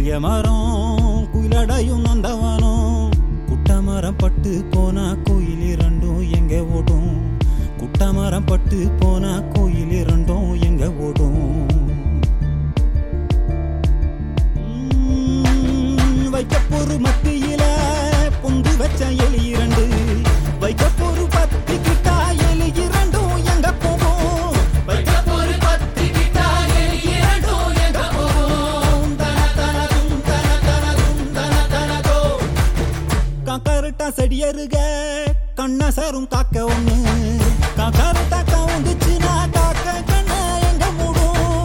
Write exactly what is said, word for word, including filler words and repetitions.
புளிய மரம் குயிலடையும் நந்தவனம் குட்டமரம் பட்டு போனா கோயில் இரண்டும் எங்க ஓடும் குட்டமரம் பட்டு போனா கோயில் இரண்டும் எங்க ஓடும் வைக்கப்பொரு மத்தியில பொந்து வச்ச எலி இரண்டு வைக்கப்பொரு பத்தி கிட்டா எலி இரண்டும் எங்க போகும் வைக்கப்பொரு பத்தி கிட்டா எலி இரண்டும் எங்க போகும் தன தனதும் தன தனதும் தன தனதோ காக்கரட்டா செடியருக கண்ணசரும் காக்க ஒண்ணு காக்கரட்டா